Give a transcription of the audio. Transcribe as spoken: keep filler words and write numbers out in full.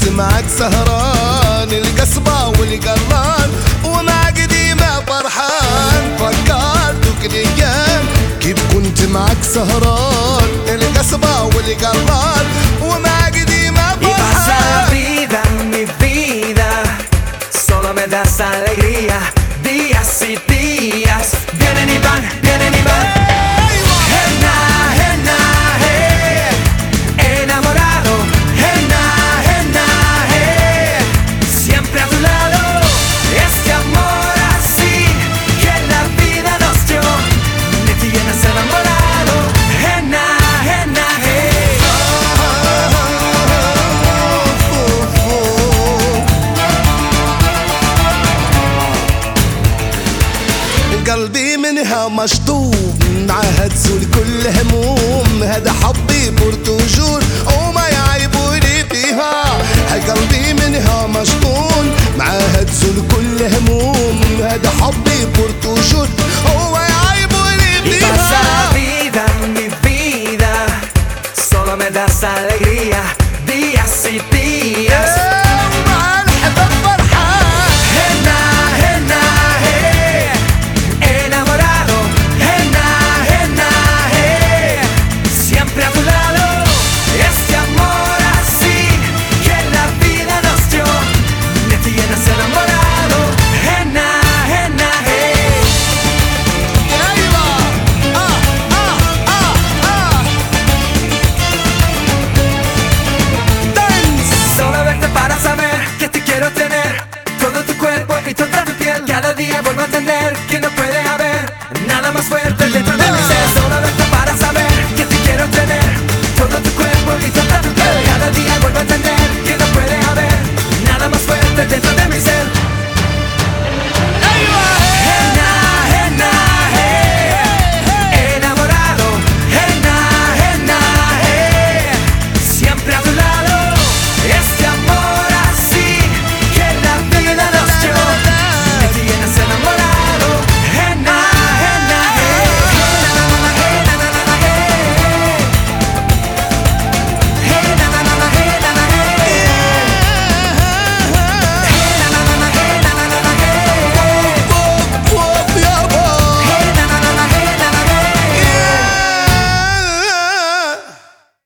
معك سهران القصبة والقران ومع قديمة فرحان فكرتك الايام كيف كنت معك سهران القصبة والقران ومع قديمة فرحان. Y pasa la vida, mi vida, solo me das alegría. Días y días vienen y van, vienen y van. Henna, henna, hey, enamorado. Henna, henna, hey, siempre a tu lado. Este amor así que la vida nos dio, me tienes enamorado. Henna, henna, hey. قلبي منها مشطوب معها تزول كل هموم هذا حبي بورتوجور وما يعيبوني فيها. هاي قلبي منها مشطون معها تزول كل هموم هذا حبي بورتوجور